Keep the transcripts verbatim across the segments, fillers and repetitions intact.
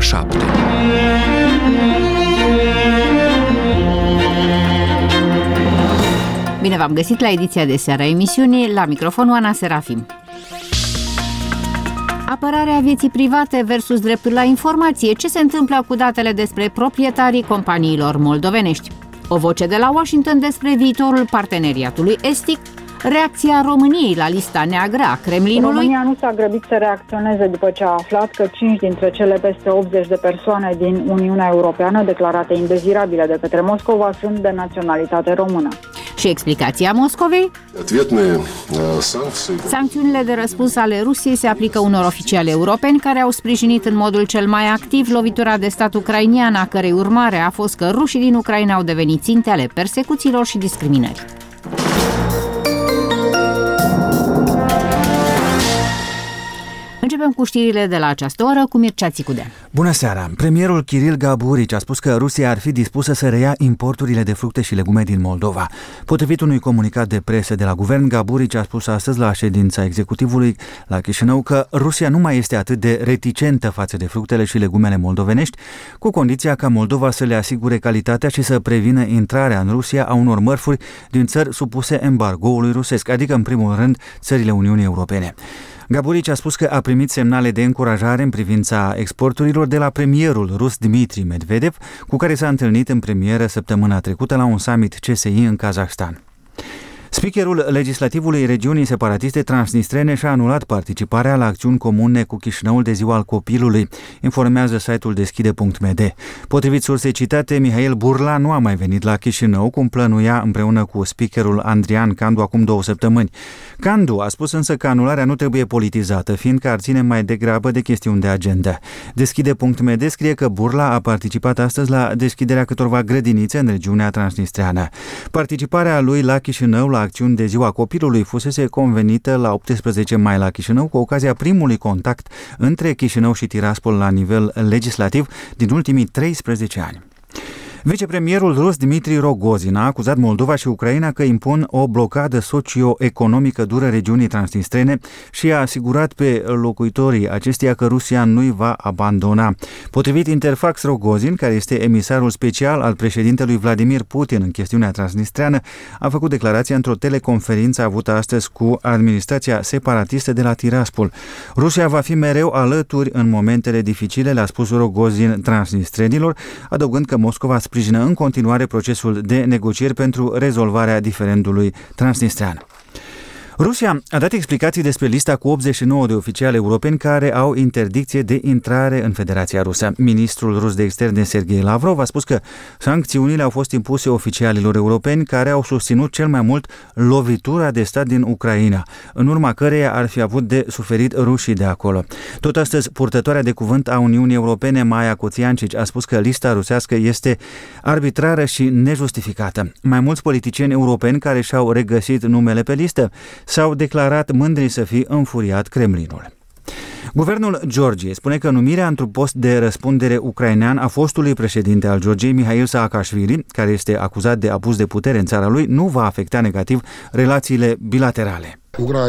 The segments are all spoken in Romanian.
șapte. Bine v-am găsit la ediția de seară a emisiunii, la microfonul Ana Serafim. Apărarea vieții private versus dreptul la informație. Ce se întâmplă cu datele despre proprietarii companiilor moldovenești? O voce de la Washington despre viitorul parteneriatului estic. Reacția României la lista neagră a Kremlinului. România nu s-a grăbit să reacționeze după ce a aflat că cinci dintre cele peste optzeci de persoane din Uniunea Europeană declarate indezirabile de către Moscova sunt de naționalitate română. Și explicația Moscovei? Sancțiunile de răspuns ale Rusiei se aplică unor oficiali europeni care au sprijinit în modul cel mai activ lovitura de stat ucrainiană, a cărei urmare a fost că rușii din Ucraina au devenit ținte ale persecuțiilor și discriminării. Începem cu știrile de la această oră cu Mircea Țicudea. Bună seara! Premierul Kiril Gaburici a spus că Rusia ar fi dispusă să reia importurile de fructe și legume din Moldova. Potrivit unui comunicat de presă de la guvern, Gaburici a spus astăzi la ședința executivului la Chișinău că Rusia nu mai este atât de reticentă față de fructele și legumele moldovenești, cu condiția ca Moldova să le asigure calitatea și să prevină intrarea în Rusia a unor mărfuri din țări supuse embargoului rusesc, adică în primul rând țările Uniunii Europene. Gaburici a spus că a primit semnale de încurajare în privința exporturilor de la premierul rus Dmitri Medvedev, cu care s-a întâlnit în premieră săptămâna trecută la un summit C S I în Kazahstan. Speakerul legislativului regiunii separatiste transnistrene și-a anulat participarea la acțiuni comune cu Chișinăul de ziua al copilului, informează site-ul deschide punct m d. Potrivit sursei citate, Mihail Burla nu a mai venit la Chișinău, cum plănuia împreună cu speakerul Andrian Candu acum două săptămâni. Candu a spus însă că anularea nu trebuie politizată, fiindcă ar ține mai degrabă de chestiuni de agenda. deschide punct m d scrie că Burla a participat astăzi la deschiderea câtorva grădinițe în regiunea transnistreană. Participarea lui la Chișinău la acțiuni de ziua copilului fusese convenită la optsprezece mai la Chișinău cu ocazia primului contact între Chișinău și Tiraspol la nivel legislativ din ultimii treisprezece ani. Vicepremierul rus Dmitri Rogozin a acuzat Moldova și Ucraina că impun o blocadă socio-economică dură regiunii transnistrene și a asigurat pe locuitorii acesteia că Rusia nu-i va abandona. Potrivit Interfax, Rogozin, care este emisarul special al președintelui Vladimir Putin în chestiunea transnistreană, a făcut declarația într-o teleconferință avută astăzi cu administrația separatistă de la Tiraspol. Rusia va fi mereu alături în momentele dificile, le-a spus Rogozin transnistrenilor, adăugând că Moscova sprijină în continuare procesul de negocieri pentru rezolvarea diferendului transnistrean. Rusia a dat explicații despre lista cu optzeci și nouă de oficiali europeni care au interdicție de intrare în Federația Rusă. Ministrul rus de externe Sergei Lavrov a spus că sancțiunile au fost impuse oficialilor europeni care au susținut cel mai mult lovitura de stat din Ucraina, în urma căreia ar fi avut de suferit rușii de acolo. Tot astăzi, purtătoarea de cuvânt a Uniunii Europene, Maia Coțiancici, a spus că lista rusească este arbitrară și nejustificată. Mai mulți politicieni europeni care și-au regăsit numele pe listă s-au declarat mândri să fi înfuriat Kremlinul. Guvernul Georgiei spune că numirea într-un post de răspundere ucrainean a fostului președinte al Georgiei, Mihail Saakashvili, care este acuzat de abuz de putere în țara lui, nu va afecta negativ relațiile bilaterale.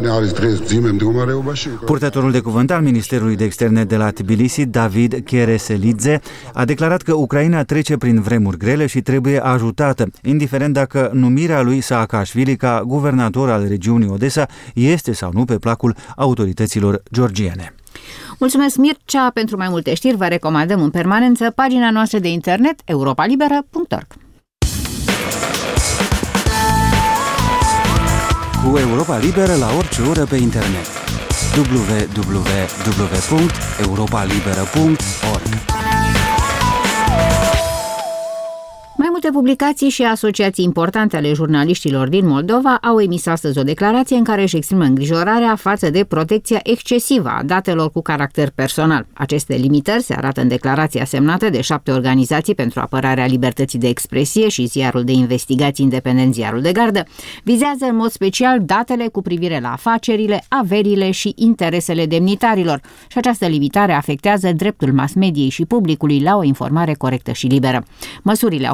Purtătorul de cuvânt al Ministerului de Externe de la Tbilisi, David Kereselidze, a declarat că Ucraina trece prin vremuri grele și trebuie ajutată, indiferent dacă numirea lui Saakashvili ca guvernator al regiunii Odessa este sau nu pe placul autorităților georgiene. Mulțumesc, Mircea! Pentru mai multe știri vă recomandăm în permanență pagina noastră de internet europa liberă punct org. Cu Europa Liberă la orice oră pe internet. w w w punct europa liberă punct org. Mai multe publicații și asociații importante ale jurnaliștilor din Moldova au emis astăzi o declarație în care își exprimă îngrijorarea față de protecția excesivă a datelor cu caracter personal. Aceste limitări se arată în declarația semnată de șapte organizații pentru apărarea libertății de expresie și ziarul de investigații independent Ziarul de Gardă. Vizează în mod special datele cu privire la afacerile, averile și interesele demnitarilor și această limitare afectează dreptul mass mediei și publicului la o informare corectă și liberă. Măsurile au fost luate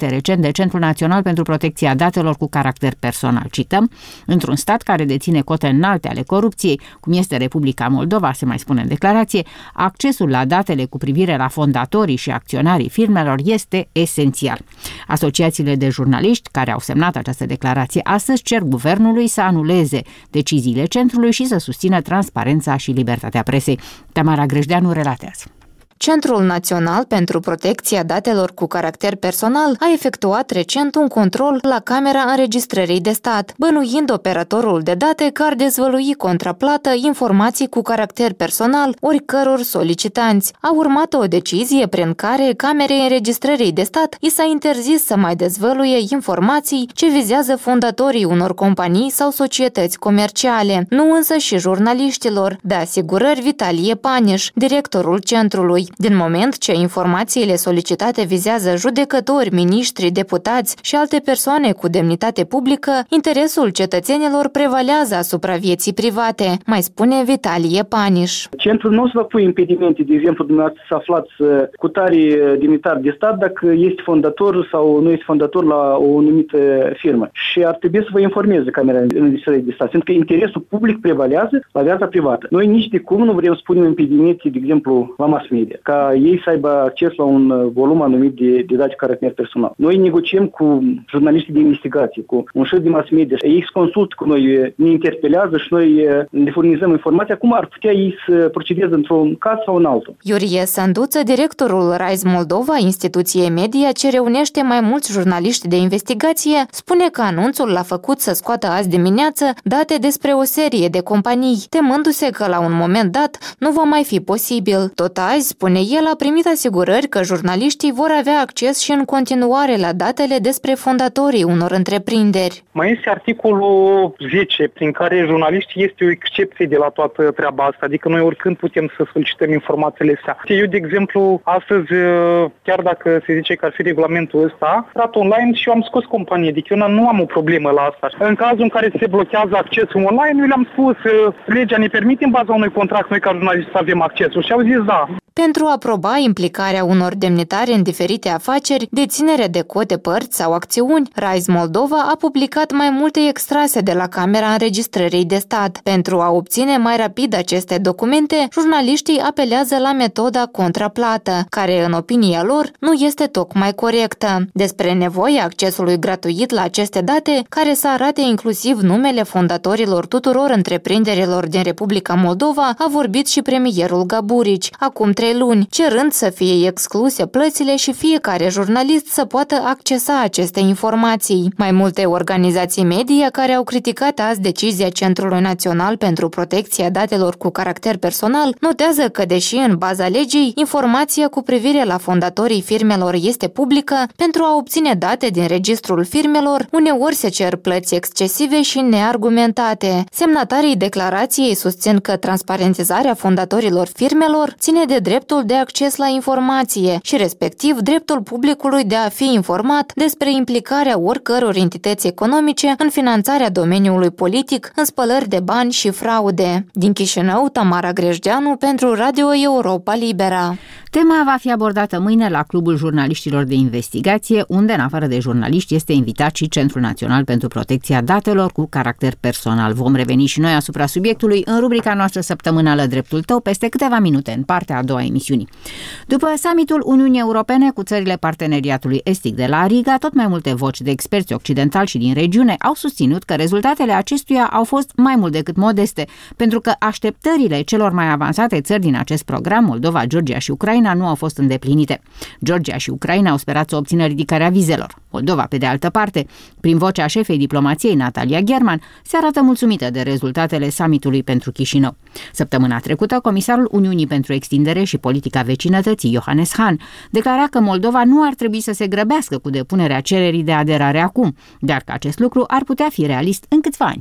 recent de Centrul Național pentru Protecția Datelor cu caracter personal. Cităm: într-un stat care deține cote înalte ale corupției, cum este Republica Moldova, se mai spune în declarație, accesul la datele cu privire la fondatorii și acționarii firmelor este esențial. Asociațiile de jurnaliști care au semnat această declarație astăzi cer guvernului să anuleze deciziile centrului și să susțină transparența și libertatea presei. Tamara Grejdeanu relatează. Centrul Național pentru Protecția Datelor cu caracter personal a efectuat recent un control la Camera Înregistrării de Stat, bănuind operatorul de date că ar dezvălui contraplată informații cu caracter personal oricăror solicitanți. A urmat o decizie prin care Camerei Înregistrării de Stat i s-a interzis să mai dezvăluie informații ce vizează fondatorii unor companii sau societăți comerciale, nu însă și jurnaliștilor, de asigurări Vitalie Paniș, directorul centrului. Din moment ce informațiile solicitate vizează judecători, miniștri, deputați și alte persoane cu demnitate publică, interesul cetățenilor prevalează asupra vieții private, mai spune Vitalie Paniș. Centrul nu o să vă pui impedimente, de exemplu, dumneavoastră să aflați cu tare demnitar de stat dacă este fondator sau nu este fondator la o anumită firmă. Și ar trebui să vă informeze Camera Înregistrării de Stat, pentru că interesul public prevalează la viața privată. Noi nici de cum nu vrem să punem impedimente, de exemplu, la mass media, ca ei să aibă acces la un volum anumit de, de date cu caracter personal. Noi negociem cu jurnaliștii de investigație, cu un șef de mass media. Ei se consultă cu noi, ne interpelează și noi le furnizăm informația cum ar putea ei să procedeze într-un caz sau în altul. Iurie Sanduță, directorul Rise Moldova, instituție media ce reunește mai mulți jurnaliști de investigație, spune că anunțul l-a făcut să scoată azi dimineață date despre o serie de companii, temându-se că la un moment dat nu va mai fi posibil. Tot azi, spune el, a primit asigurări că jurnaliștii vor avea acces și în continuare la datele despre fondatorii unor întreprinderi. Mai este articolul zece, prin care jurnaliștii este o excepție de la toată treaba asta, adică noi oricând putem să solicităm informațiile astea. Eu, de exemplu, astăzi, chiar dacă se zice că ar fi regulamentul ăsta, dat online și eu am scos companie, adică eu nu am o problemă la asta. În cazul în care se blochează accesul online, eu le-am spus, legea ne permite în baza unui contract noi ca jurnaliști să avem accesul și au zis da. Pentru a aproba implicarea unor demnitari în diferite afaceri, deținerea de cote părți sau acțiuni, Rise Moldova a publicat mai multe extrase de la Camera Înregistrării de Stat. Pentru a obține mai rapid aceste documente, jurnaliștii apelează la metoda contraplată, care, în opinia lor, nu este tocmai corectă. Despre nevoia accesului gratuit la aceste date, care să arate inclusiv numele fondatorilor tuturor întreprinderilor din Republica Moldova, a vorbit și premierul Gaburici, acum trei luni, cerând să fie excluse plățile și fiecare jurnalist să poată accesa aceste informații. Mai multe organizații media care au criticat azi decizia Centrului Național pentru Protecția Datelor cu caracter personal notează că, deși în baza legii, informația cu privire la fondatorii firmelor este publică, pentru a obține date din registrul firmelor, uneori se cer plăți excesive și neargumentate. Semnatarii declarației susțin că transparentizarea fondatorilor firmelor ține de dreptul de acces la informație și respectiv dreptul publicului de a fi informat despre implicarea oricăror entități economice în finanțarea domeniului politic, în spălări de bani și fraude. Din Chișinău, Tamara Grejdeanu pentru Radio Europa Libera. Tema va fi abordată mâine la Clubul Jurnaliștilor de Investigație, unde, în afară de jurnaliști, este invitat și Centrul Național pentru Protecția Datelor cu caracter personal. Vom reveni și noi asupra subiectului în rubrica noastră săptămânală Dreptul Tău peste câteva minute, în partea a doua emisiunii. După summitul Uniunii Europene cu țările parteneriatului estic de la Riga, tot mai multe voci de experți occidentali și din regiune au susținut că rezultatele acestuia au fost mai mult decât modeste, pentru că așteptările celor mai avansate țări din acest program, Moldova, Georgia și Ucraina, nu au fost îndeplinite. Georgia și Ucraina au sperat să obțină ridicarea vizelor. Moldova, pe de altă parte, prin vocea șefei diplomației Natalia German, se arată mulțumită de rezultatele summitului pentru Chișinău. Săptămâna trecută, comisarul Uniunii pentru Extindere și Politica Vecinătății, Johannes Hahn, declara că Moldova nu ar trebui să se grăbească cu depunerea cererii de aderare acum, dar că acest lucru ar putea fi realist în câțiva ani.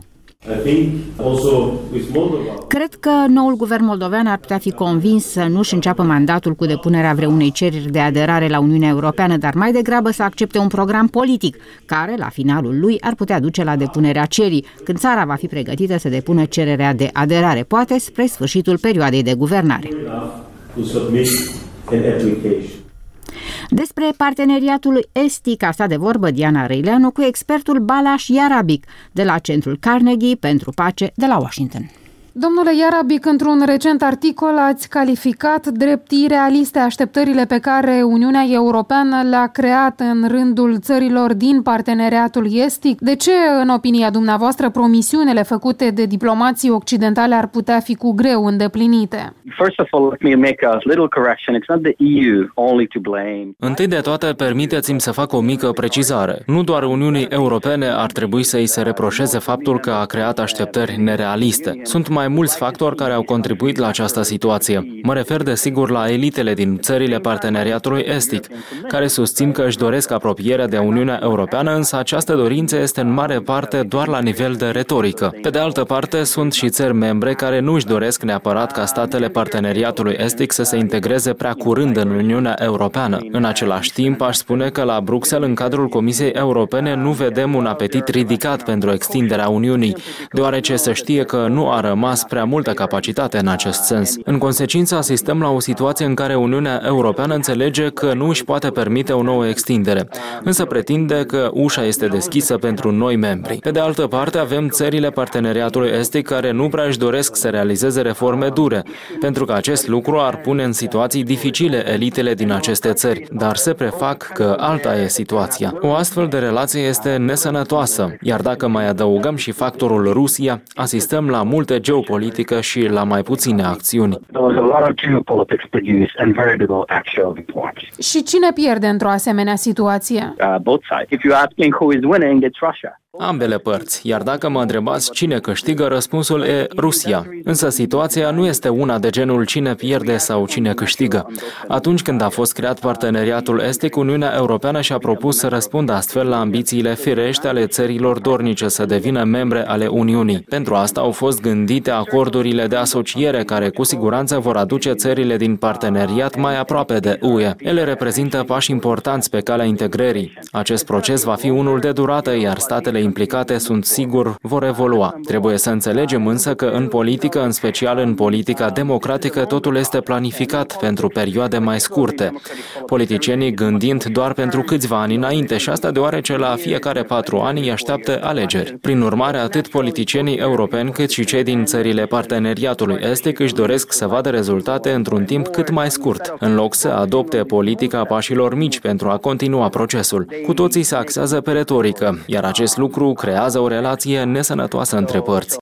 Cred că noul guvern moldovean ar putea fi convins să nu-și înceapă mandatul cu depunerea vreunei cereri de aderare la Uniunea Europeană, dar mai degrabă să accepte un program politic, care, la finalul lui, ar putea duce la depunerea cerii, când țara va fi pregătită să depună cererea de aderare, poate spre sfârșitul perioadei de guvernare. Despre parteneriatul estic a stat de vorbă Diana Răileanu cu expertul Balázs Jarabik de la Centrul Carnegie pentru Pace de la Washington. Domnule Jarabik, într-un recent articol ați calificat drept irealiste așteptările pe care Uniunea Europeană le-a creat în rândul țărilor din parteneriatul estic. De ce, în opinia dumneavoastră, promisiunile făcute de diplomații occidentale ar putea fi cu greu îndeplinite? First of all, let me make a little correction. It's not the E U only to blame. Întâi de toate, permiteți-mi să fac o mică precizare. Nu doar Uniunii Europene ar trebui să îi se reproșeze faptul că a creat așteptări nerealiste. Sunt mai mulți factori care au contribuit la această situație. Mă refer desigur la elitele din țările parteneriatului estic, care susțin că își doresc apropierea de Uniunea Europeană, însă această dorință este în mare parte doar la nivel de retorică. Pe de altă parte, sunt și țări membre care nu își doresc neapărat ca statele parteneriatului estic să se integreze prea curând în Uniunea Europeană. În același timp, aș spune că la Bruxelles, în cadrul Comisiei Europene, nu vedem un apetit ridicat pentru extinderea Uniunii, deoarece se știe că nu a rămas prea multă capacitate în acest sens. În consecință, asistăm la o situație în care Uniunea Europeană înțelege că nu își poate permite o nouă extindere, însă pretinde că ușa este deschisă pentru noi membri. Pe de altă parte, avem țările parteneriatului estic care nu prea își doresc să realizeze reforme dure, pentru că acest lucru ar pune în situații dificile elitele din aceste țări, dar se prefac că alta e situația. O astfel de relație este nesănătoasă, iar dacă mai adăugăm și factorul Rusia, asistăm la multe geopolitică și la mai puține acțiuni. Și cine pierde într-o asemenea situație? Uh, both sides. If you're asking who is winning, it's Russia. Ambele părți, iar dacă mă întrebați cine câștigă, răspunsul e Rusia. Însă situația nu este una de genul cine pierde sau cine câștigă. Atunci când a fost creat parteneriatul estic, Uniunea Europeană și-a propus să răspundă astfel la ambițiile firești ale țărilor dornice să devină membre ale Uniunii. Pentru asta au fost gândite acordurile de asociere care cu siguranță vor aduce țările din parteneriat mai aproape de U E. Ele reprezintă pași importanți pe calea integrării. Acest proces va fi unul de durată, iar statele implicate, sunt sigur, vor evolua. Trebuie să înțelegem însă că în politică, în special în politica democratică, totul este planificat pentru perioade mai scurte. Politicienii gândind doar pentru câțiva ani înainte și asta deoarece la fiecare patru ani îi așteaptă alegeri. Prin urmare, atât politicienii europeni cât și cei din țările parteneriatului estic își doresc să vadă rezultate într-un timp cât mai scurt, în loc să adopte politica pașilor mici pentru a continua procesul. Cu toții se axează pe retorică, iar acest lucru creează o relație nesănătoasă între părți.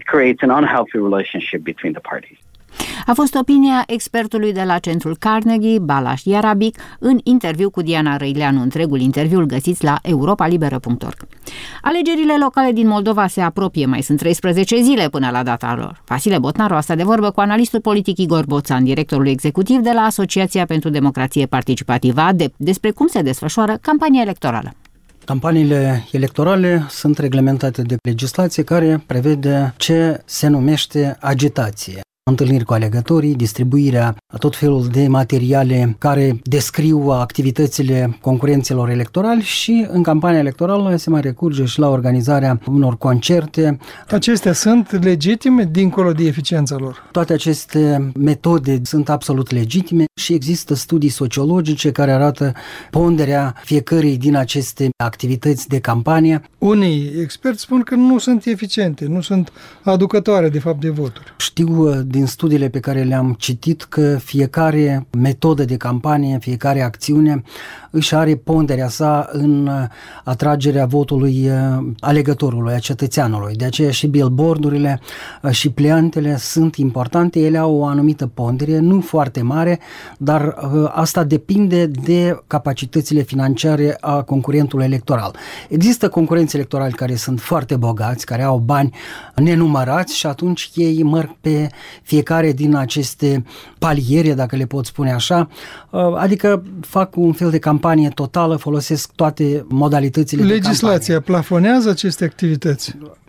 A fost opinia expertului de la Centrul Carnegie, Balázs Jarabik, în interviu cu Diana Răileanu. Întregul interviu îl găsiți la europa liberă punct org. Alegerile locale din Moldova se apropie, mai sunt treisprezece zile până la data lor. Vasile Botnaru a stat de vorbă cu analistul politic Igor Boțan, directorul executiv de la Asociația pentru Democrație Participativă A D E P, despre cum se desfășoară campania electorală. Campaniile electorale sunt reglementate de legislație care prevede ce se numește agitație. Întâlniri cu alegătorii, distribuirea a tot felul de materiale care descriu activitățile concurenților electorali și în campania electorală se mai recurge și la organizarea unor concerte. Acestea sunt legitime dincolo de eficiența lor? Toate aceste metode sunt absolut legitime și există studii sociologice care arată ponderea fiecărei din aceste activități de campanie. Unii experți spun că nu sunt eficiente, nu sunt aducătoare de fapt de voturi. Știu din studiile pe care le-am citit că fiecare metodă de campanie, fiecare acțiune își are ponderea sa în atragerea votului alegătorului, a cetățeanului. De aceea și billboardurile și pleantele sunt importante, ele au o anumită pondere, nu foarte mare, dar asta depinde de capacitățile financiare a concurentului electoral. Există concurenți electorali care sunt foarte bogați, care au bani nenumărați și atunci ei merg pe fiecare din aceste paliere, dacă le pot spune așa, adică fac un fel de campanie totală, folosesc toate modalitățile. Legislația plafonează aceste activități?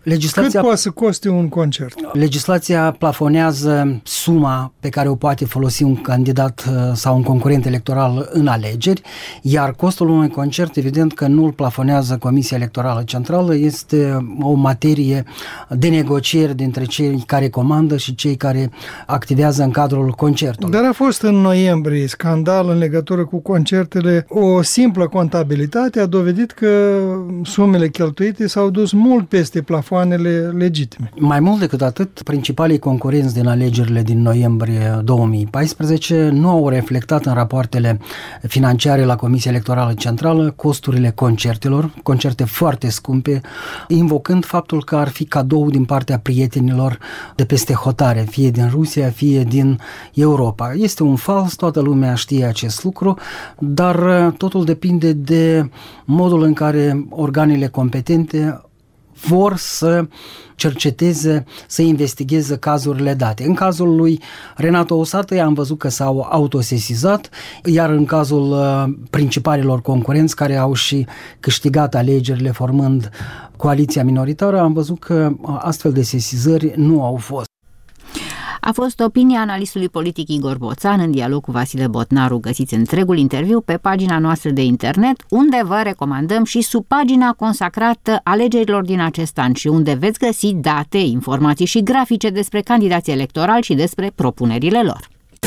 Legislația... Cât poate să coste un concert? Legislația plafonează suma pe care o poate folosi un candidat sau un concurent electoral în alegeri, iar costul unui concert, evident că nu îl plafonează Comisia Electorală Centrală, este o materie de negocieri dintre cei care comandă și cei care activează în cadrul concertului. Dar a fost în noiembrie scandal în legătură cu concertele. O simplă contabilitate a dovedit că sumele cheltuite s-au dus mult peste plafoanele legitime. Mai mult decât atât, principalii concurenți din alegerile din noiembrie două mii paisprezece nu au reflectat în rapoartele financiare la Comisia Electorală Centrală costurile concertelor, concerte foarte scumpe, invocând faptul că ar fi cadou din partea prietenilor de peste hotare, fie din Rusia, fie din Europa. Este un fals, toată lumea știe acest lucru, dar totul depinde de modul în care organele competente vor să cerceteze, să investigheze cazurile date. În cazul lui Renato Usatăi am văzut că s-au autosesizat, iar în cazul uh, principalilor concurenți care au și câștigat alegerile formând coaliția minoritară, am văzut că uh, astfel de sesizări nu au fost. A fost opinia analistului politic Igor Boțan în dialog cu Vasile Botnaru. Găsiți întregul interviu pe pagina noastră de internet, unde vă recomandăm și sub pagina consacrată alegerilor din acest an și unde veți găsi date, informații și grafice despre candidații electorali și despre propunerile lor.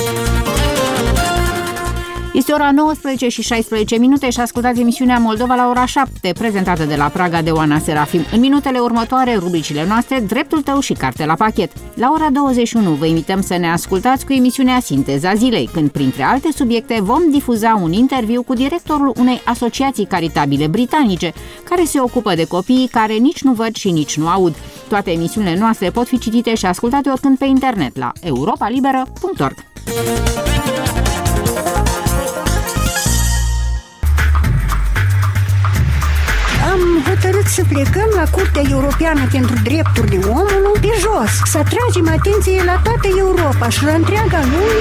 Este ora nouăsprezece și șaisprezece minute și ascultați emisiunea Moldova la ora șapte, prezentată de la Praga de Oana Serafim. În minutele următoare, rubricile noastre, Dreptul tău și Carte la pachet. La ora douăzeci și unu vă invităm să ne ascultați cu emisiunea Sinteza zilei, când, printre alte subiecte, vom difuza un interviu cu directorul unei asociații caritabile britanice, care se ocupă de copiii care nici nu văd și nici nu aud. Toate emisiunile noastre pot fi citite și ascultate oricând pe internet la europa liberă punct org. Am hotărât să plecăm la Curtea Europeană pentru Drepturile Omului pe jos, să atragem atenție la toată Europa și la întreaga lume.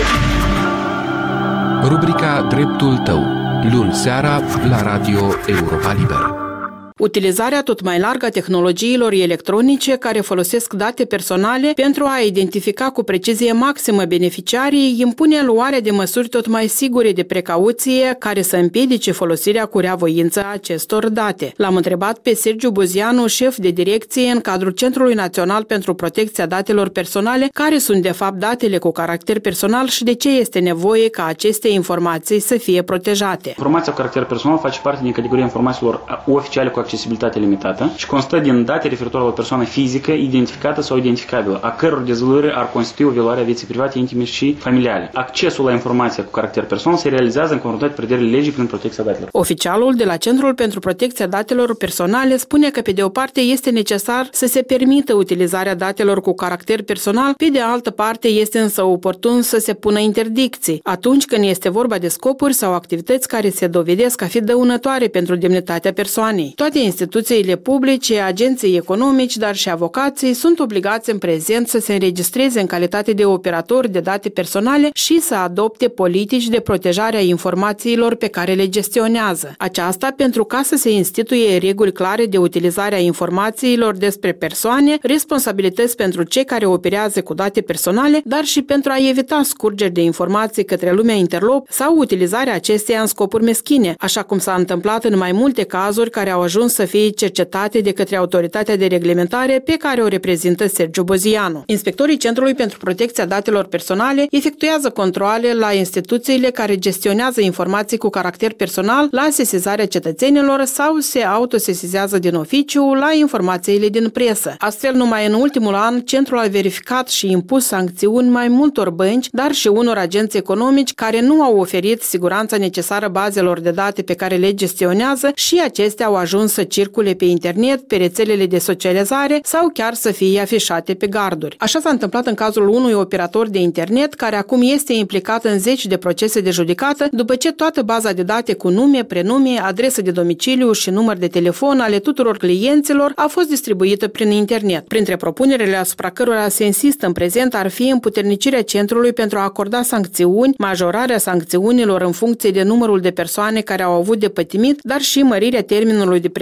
Rubrica Dreptul tău, luni seara la Radio Europa Liberă. Utilizarea tot mai largă a tehnologiilor electronice care folosesc date personale pentru a identifica cu precizie maximă beneficiarii impune luarea de măsuri tot mai sigure de precauție care să împiedice folosirea cu reavoință a acestor date. L-am întrebat pe Sergiu Buzianu, șef de direcție în cadrul Centrului Național pentru Protecția Datelor Personale, care sunt de fapt datele cu caracter personal și de ce este nevoie ca aceste informații să fie protejate. Informația cu caracter personal face parte din categoria informațiilor oficiale cu accesibilitate limitată și constă din date referitoare la o persoană fizică identificată sau identificabilă, a căror dezvăluire ar constitui o violare a vieții private, intime și familiale. Accesul la informația cu caracter personal se realizează în conformitate cu prevederile legii prin protecția datelor. Oficialul de la Centrul pentru Protecția Datelor Personale spune că pe de o parte este necesar să se permită utilizarea datelor cu caracter personal, pe de altă parte este însă oportun să se pună interdicții atunci când este vorba de scopuri sau activități care se dovedesc a fi dăunătoare pentru demnitatea persoanei. Toate instituțiile publice, agenții economici, dar și avocații sunt obligați în prezent să se înregistreze în calitate de operatori de date personale și să adopte politici de protejare a informațiilor pe care le gestionează. Aceasta pentru ca să se instituie reguli clare de utilizare a informațiilor despre persoane, responsabilități pentru cei care operează cu date personale, dar și pentru a evita scurgeri de informații către lumea interlop sau utilizarea acesteia în scopuri meschine, așa cum s-a întâmplat în mai multe cazuri care au ajuns să fie cercetate de către autoritatea de reglementare pe care o reprezintă Sergiu Bozianu. Inspectorii Centrului pentru Protecția Datelor Personale efectuează controale la instituțiile care gestionează informații cu caracter personal la sesizarea cetățenilor sau se autosesizează din oficiu la informațiile din presă. Astfel, numai în ultimul an, Centrul a verificat și impus sancțiuni mai multor bănci, dar și unor agenți economici care nu au oferit siguranța necesară bazelor de date pe care le gestionează și acestea au ajuns să circule pe internet, pe rețelele de socializare sau chiar să fie afișate pe garduri. Așa s-a întâmplat în cazul unui operator de internet care acum este implicat în zeci de procese de judecată după ce toată baza de date cu nume, prenume, adresă de domiciliu și număr de telefon ale tuturor clienților a fost distribuită prin internet. Printre propunerile asupra cărora se insistă în prezent ar fi împuternicirea centrului pentru a acorda sancțiuni, majorarea sancțiunilor în funcție de numărul de persoane care au avut de pătimit, dar și mărirea termenului de prezentare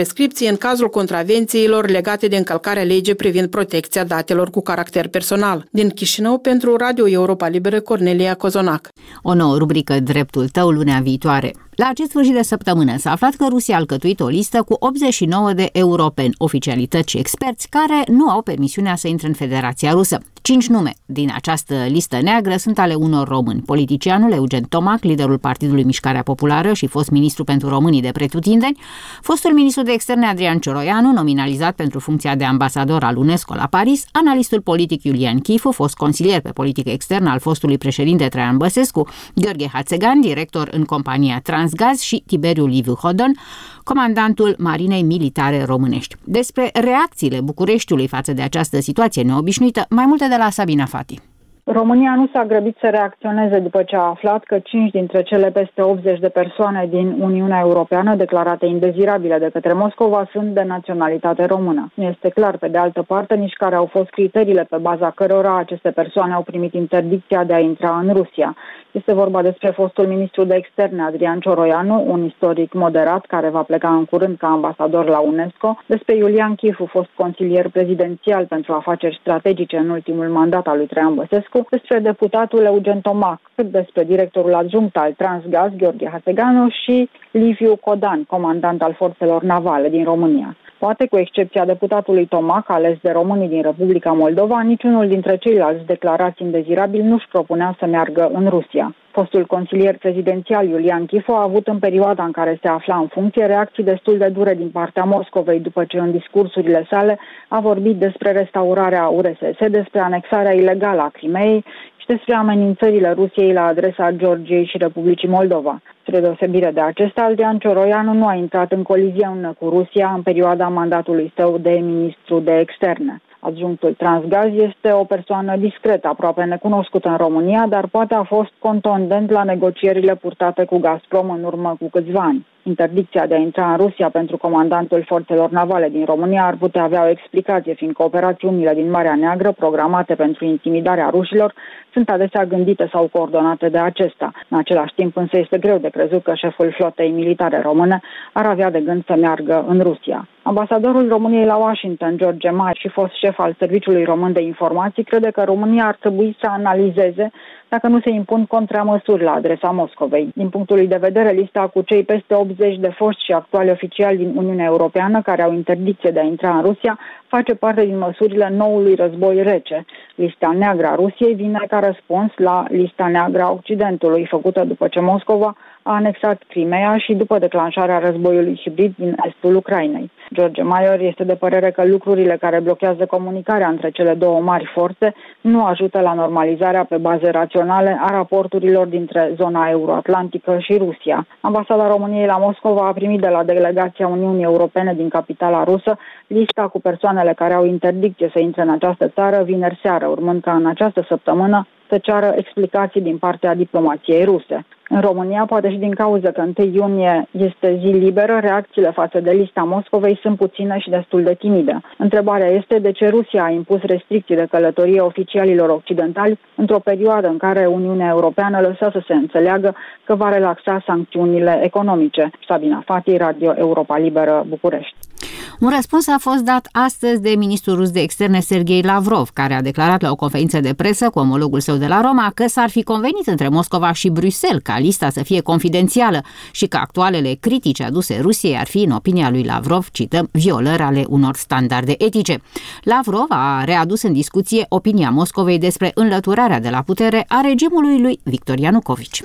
prescripție în cazul contravențiilor legate de încălcarea legii privind protecția datelor cu caracter personal. Din Chișinău, pentru Radio Europa Liberă, Cornelia Cozonac. O nouă rubrică Dreptul tău lunea viitoare. La acest sfârșit de săptămână s-a aflat că Rusia a alcătuit o listă cu optzeci și nouă de europeni, oficialități și experți care nu au permisiunea să intre în Federația Rusă. Cinci nume din această listă neagră sunt ale unor români. Politicianul Eugen Tomac, liderul Partidului Mișcarea Populară și fost ministru pentru românii de pretutindeni, fostul ministru de externe Adrian Cioroianu, nominalizat pentru funcția de ambasador al UNESCO la Paris, analistul politic Iulian Chifu, fost consilier pe politică externă al fostului președinte Traian Băsescu, Gheorghe Hațegan, director în compania Transgaz, și Tiberiu Liviu Hodon, comandantul Marinei Militare Românești. Despre reacțiile Bucureștiului față de această situație neobișnuită, mai multe de la Sabina Fati. România nu s-a grăbit să reacționeze după ce a aflat că cinci dintre cele peste optzeci de persoane din Uniunea Europeană declarate indezirabile de către Moscova sunt de naționalitate română. Nu este clar, pe de altă parte, nici care au fost criteriile pe baza cărora aceste persoane au primit interdicția de a intra în Rusia. Este vorba despre fostul ministru de externe Adrian Cioroianu, un istoric moderat care va pleca în curând ca ambasador la UNESCO, despre Iulian Chifu, fost consilier prezidențial pentru afaceri strategice în ultimul mandat al lui Traian Băsescu, despre deputatul Eugen Tomac, cât despre directorul adjunct al Transgaz, Gheorghe Hațeganu, și Liviu Codan, comandant al forțelor navale din România. Poate, cu excepția deputatului Tomac, ales de românii din Republica Moldova, niciunul dintre ceilalți declarați indezirabili nu-și propunea să meargă în Rusia. Fostul consilier prezidențial Iulian Chifu a avut în perioada în care se afla în funcție reacții destul de dure din partea Moscovei, după ce în discursurile sale a vorbit despre restaurarea U R S S, despre anexarea ilegală a Crimeei și despre amenințările Rusiei la adresa Georgiei și Republicii Moldova. Spre deosebire de acesta, Adrian Cioroianu nu a intrat în coliziune cu Rusia în perioada mandatului său de ministru de externe. Adjunctul Transgaz este o persoană discretă, aproape necunoscută în România, dar poate a fost contundent la negocierile purtate cu Gazprom în urmă cu câțiva ani. Interdicția de a intra în Rusia pentru comandantul forțelor navale din România ar putea avea o explicație, fiindcă operațiunile din Marea Neagră, programate pentru intimidarea rușilor, sunt adesea gândite sau coordonate de acesta. În același timp, însă, este greu de crezut că șeful flotei militare române ar avea de gând să meargă în Rusia. Ambasadorul României la Washington, George Mai, și fost șef al Serviciului Român de Informații, crede că România ar trebui să analizeze dacă nu se impun contramăsuri la adresa Moscovei. Din punctul lui de vedere, lista cu cei peste optzeci de foști și actuali oficiali din Uniunea Europeană care au interdicție de a intra în Rusia face parte din măsurile noului război rece. Lista neagră a Rusiei vine ca răspuns la lista neagră a Occidentului, făcută după ce Moscova a anexat Crimea și după declanșarea războiului hibrid din estul Ucrainei. George Mayer este de părere că lucrurile care blochează comunicarea între cele două mari forțe nu ajută la normalizarea pe baze raționale a raporturilor dintre zona euroatlantică și Rusia. Ambasada României la Moscova a primit de la delegația Uniunii Europene din capitala rusă lista cu persoanele care au interdicție să intre în această țară vineri seară, urmând ca în această săptămână să ceară explicații din partea diplomației ruse. În România, poate și din cauza că întâi iunie este zi liberă, reacțiile față de lista Moscovei sunt puține și destul de timide. Întrebarea este de ce Rusia a impus restricții de călătorie oficialilor occidentali într-o perioadă în care Uniunea Europeană lăsa să se înțeleagă că va relaxa sancțiunile economice. Sabina Fati, Radio Europa Liberă, București. Un răspuns a fost dat astăzi de ministrul rus de externe Sergei Lavrov, care a declarat la o conferință de presă cu omologul său de la Roma că s-ar fi convenit între Moscova și Bruxelles ca lista să fie confidențială și că actualele critici aduse Rusiei ar fi, în opinia lui Lavrov, cităm, violări ale unor standarde etice. Lavrov a readus în discuție opinia Moscovei despre înlăturarea de la putere a regimului lui Victor Ianucovici.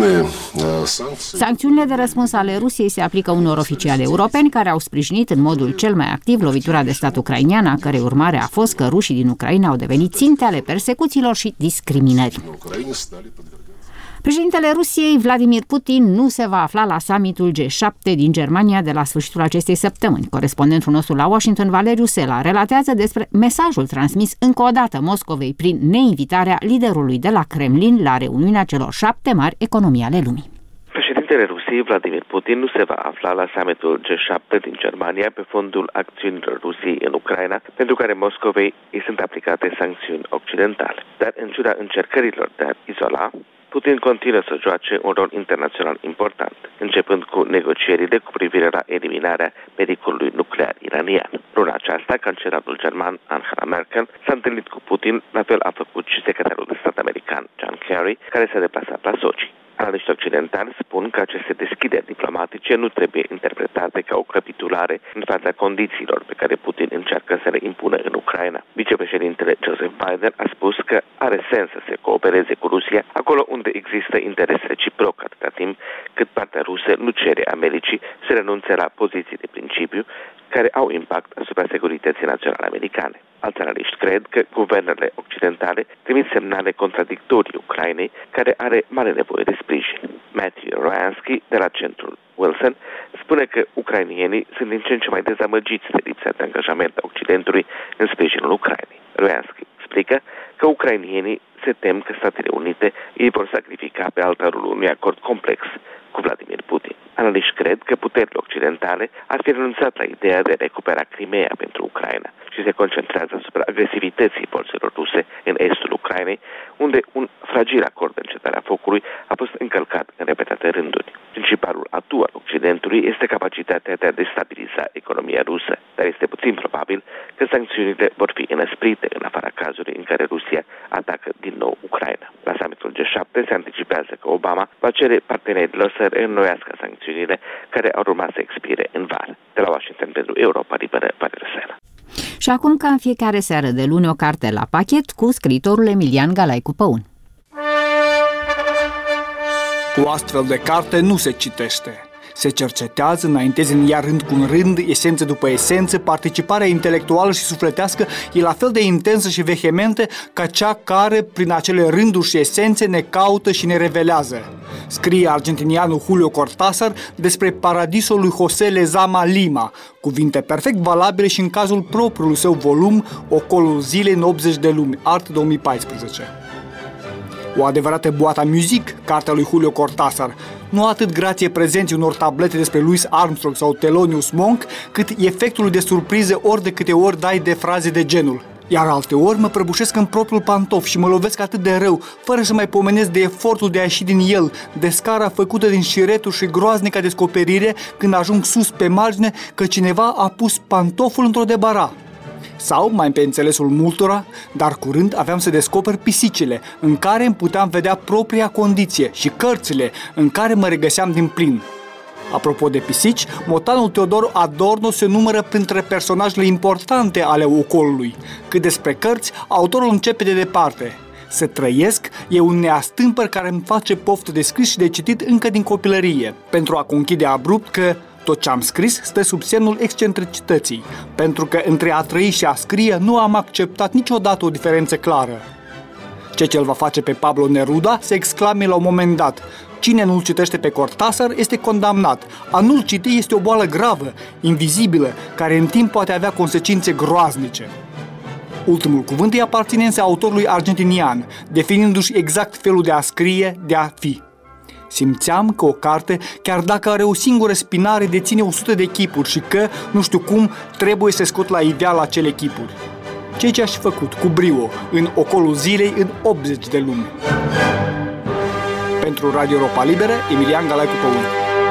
Sancțiunile de răspuns ale Rusiei se aplică unor oficiali europeni care au sprijinit în modul cel mai activ lovitura de stat ucraineană, a cărei urmare a fost că rușii din Ucraina au devenit ținte ale persecuțiilor și discriminării. Președintele Rusiei, Vladimir Putin, nu se va afla la summitul G șapte din Germania de la sfârșitul acestei săptămâni. Corespondentul nostru la Washington, Valeriu Sela, relatează despre mesajul transmis încă o dată Moscovei prin neinvitarea liderului de la Kremlin la reuniunea celor șapte mari economii ale lumii. Președintele Rusiei, Vladimir Putin, nu se va afla la summitul G șapte din Germania pe fondul acțiunilor Rusiei în Ucraina, pentru care Moscovei îi sunt aplicate sancțiuni occidentale. Dar în ciuda încercărilor de a izola, Putin continuă să joace un rol internațional important, începând cu negocierile cu privire la eliminarea pericolului nuclear iranian. Luna aceasta, cancelarul german Angela Merkel s-a întâlnit cu Putin, la fel a făcut și secretarul de stat american John Kerry, care s-a deplasat la Sochi. Analiști occidentali spun că aceste deschideri diplomatice nu trebuie interpretate ca o capitulare în fața condițiilor pe care Putin încearcă să le impună în Ucraina. Vicepreședintele Joseph Biden a spus că are sens să se coopereze cu Rusia acolo unde există interes reciproc, atâta timp cât partea rusă nu cere Americii să renunțe la poziții de principiu care au impact asupra securității naționale americane. Alți analiști cred că guvernele occidentale trimit semnale contradictorii Ucrainei, care are mare nevoie de sprijin. Matthew Royansky, de la Centrul Wilson, spune că ucrainienii sunt din ce în ce mai dezamăgiți de lipsa de angajament a Occidentului în sprijinul Ucrainei. Royansky explică că ucrainienii se tem că Statele Unite îi vor sacrifica pe altarul unui acord complex cu Vladimir Putin. Analiști cred că puterile occidentale ar fi renunțat la ideea de a recupera Crimea pentru Ucraina și se concentrează asupra agresivității forțelor ruse în estul Ucrainei, unde un fragil acord de încetare a focului a fost încălcat în repetate rânduri. Principalul atu al Occidentului este capacitatea de a destabiliza economia rusă, dar este puțin probabil că sancțiunile vor fi înăsprite în afara cazului în care Rusia atacă din nou Ucraina. La summitul G șapte se anticipează că Obama va cere partenerilor să reînnoiască sancțiunile care ar urma să expire în vară. De la Washington pentru Europa Liberă, Valeriu Sena. Și acum, ca în fiecare seară de luni, o carte la pachet cu scriitorul Emilian Galaicu Păun. O astfel de carte nu se citește. Se cercetează, înaintezi în ea rând cu rând, esență după esență, participarea intelectuală și sufletească e la fel de intensă și vehementă ca cea care, prin acele rânduri și esențe, ne caută și ne revelează. Scrie argentinianul Julio Cortázar despre paradisul lui José Lezama Lima, cuvinte perfect valabile și în cazul propriului său volum, Ocolul zilei în optzeci de lumi, Art două mii paisprezece. O adevărată boată muzic, cartea lui Julio Cortázar, nu atât grație prezenții unor tablete despre Louis Armstrong sau Thelonious Monk, cât efectul de surpriză ori de câte ori dai de fraze de genul: iar alteori mă prăbușesc în propriul pantof și mă lovesc atât de rău, fără să mai pomenesc de efortul de a ieși din el, de scara făcută din șiretul și groaznica descoperire când ajung sus pe margine că cineva a pus pantoful într-o debara. Sau, mai pe înțelesul multora, dar curând aveam să descoper pisicile, în care îmi puteam vedea propria condiție, și cărțile, în care mă regăseam din plin. Apropo de pisici, motanul Teodor Adorno se numără printre personajele importante ale ocolului. Cât despre cărți, autorul începe de departe: să trăiesc e un neastâmpăr care îmi face poftă de scris și de citit încă din copilărie, pentru a conchide abrupt că tot ce am scris stă sub semnul excentricității, pentru că între a trăi și a scrie nu am acceptat niciodată o diferență clară. Ce ce-l va face pe Pablo Neruda se exclame la un moment dat: cine nu-l citește pe Cortázar este condamnat. A nu-l citi este o boală gravă, invizibilă, care în timp poate avea consecințe groaznice. Ultimul cuvânt îi aparține însă autorului argentinian, definindu-și exact felul de a scrie, de a fi. Simțeam că o carte, chiar dacă are o singură spinare, deține o sută de chipuri și că, nu știu cum, trebuie să scot la iveală acele chipuri. Ceea ce aș fi făcut cu brio în Ocolul zilei în optzeci de luni. Pentru Radio Europa Liberă, Emilian Galaicu Păun.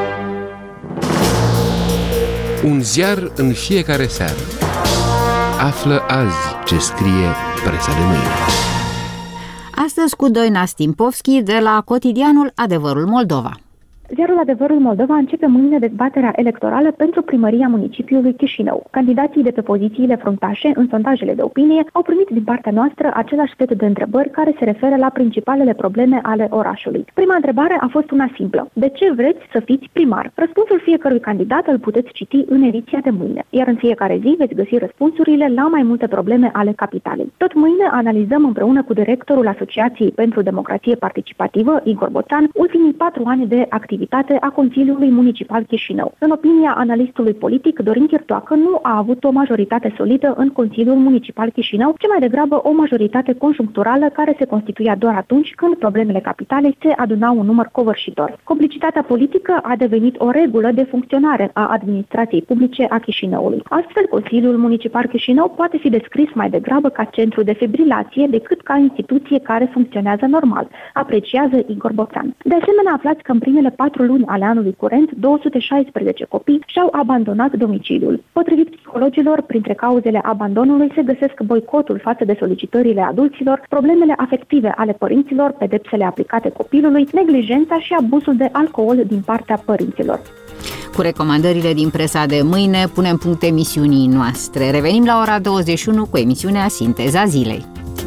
Un ziar în fiecare seară. Află azi ce scrie presa de mâine. Astăzi cu Doina Stimpovski de la cotidianul Adevărul Moldova. Ziarul Adevărul Moldova începe mâine dezbaterea electorală pentru primăria municipiului Chișinău. Candidații de pe pozițiile fruntașe în sondajele de opinie au primit din partea noastră același set de întrebări care se referă la principalele probleme ale orașului. Prima întrebare a fost una simplă: de ce vreți să fiți primar? Răspunsul fiecărui candidat îl puteți citi în ediția de mâine, iar în fiecare zi veți găsi răspunsurile la mai multe probleme ale capitalei. Tot mâine analizăm împreună cu directorul Asociației pentru Democrație Participativă, Igor Boțan, ultimii patru ani de activitate activitate a Consiliului Municipal Chișinău. În opinia analistului politic Dorin Chirtoacă, nu a avut o majoritate solidă în Consiliul Municipal Chișinău, ci mai degrabă o majoritate conjuncturală care se constituia doar atunci când problemele capitalei se adunau un număr covârșitor. Complicitatea politică a devenit o regulă de funcționare a administrației publice a Chișinăului. Astfel, Consiliul Municipal Chișinău poate fi descris mai degrabă ca centru de fibrilație decât ca instituție care funcționează normal, apreciază Igor Boțan. De asemenea, aflați că în primele patru luni ale anului curent, două sute șaisprezece copii și-au abandonat domiciliul. Potrivit psihologilor, printre cauzele abandonului se găsesc boicotul față de solicitările adulților, problemele afective ale părinților, pedepsele aplicate copilului, neglijența și abuzul de alcool din partea părinților. Cu recomandările din presa de mâine punem punct emisiunii noastre. Revenim la ora douăzeci și unu cu emisiunea Sinteza Zilei.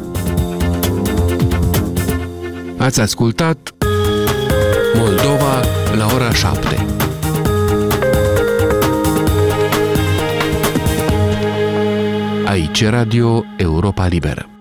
Ați ascultat Moldova la ora șapte. Aici Radio Europa Liberă.